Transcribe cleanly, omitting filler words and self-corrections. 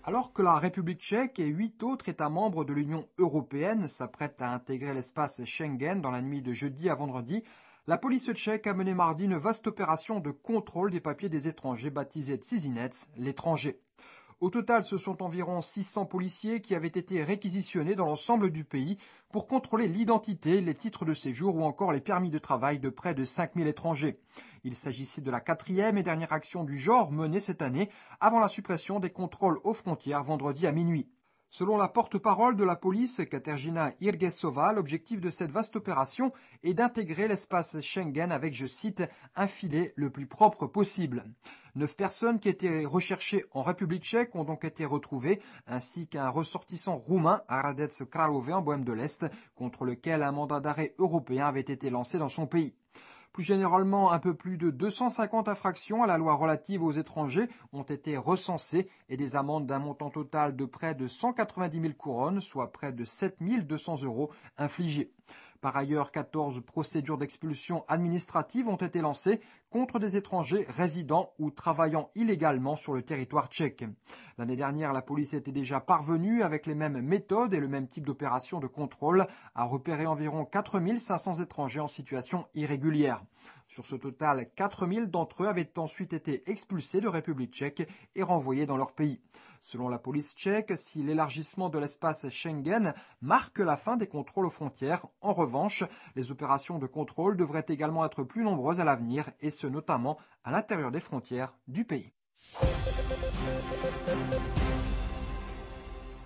Alors que la République tchèque et 8 autres États membres de l'Union européenne s'apprêtent à intégrer l'espace Schengen dans la nuit de jeudi à vendredi, la police tchèque a mené mardi une vaste opération de contrôle des papiers des étrangers baptisée Cizinec, l'étranger. Au total, ce sont environ 600 policiers qui avaient été réquisitionnés dans l'ensemble du pays pour contrôler l'identité, les titres de séjour ou encore les permis de travail de près de 5000 étrangers. Il s'agissait de la 4e et dernière action du genre menée cette année avant la suppression des contrôles aux frontières vendredi à minuit. Selon la porte-parole de la police, Katerzyna Irgesova, l'objectif de cette vaste opération est d'intégrer l'espace Schengen avec, je cite, un filet le plus propre possible. 9 personnes qui étaient recherchées en République tchèque ont donc été retrouvées, ainsi qu'un ressortissant roumain, Hradec Králové en Bohême de l'Est, contre lequel un mandat d'arrêt européen avait été lancé dans son pays. Plus généralement, un peu plus de 250 infractions à la loi relative aux étrangers ont été recensées et des amendes d'un montant total de près de 190 000 couronnes, soit près de 7 200 € infligées. Par ailleurs, 14 procédures d'expulsion administrative ont été lancées contre des étrangers résidant ou travaillant illégalement sur le territoire tchèque. L'année dernière, la police était déjà parvenue, avec les mêmes méthodes et le même type d'opération de contrôle, à repérer environ 4 500 étrangers en situation irrégulière. Sur ce total, 4 000 d'entre eux avaient ensuite été expulsés de République tchèque et renvoyés dans leur pays. Selon la police tchèque, si l'élargissement de l'espace Schengen marque la fin des contrôles aux frontières, en revanche, les opérations de contrôle devraient également être plus nombreuses à l'avenir, et ce notamment à l'intérieur des frontières du pays.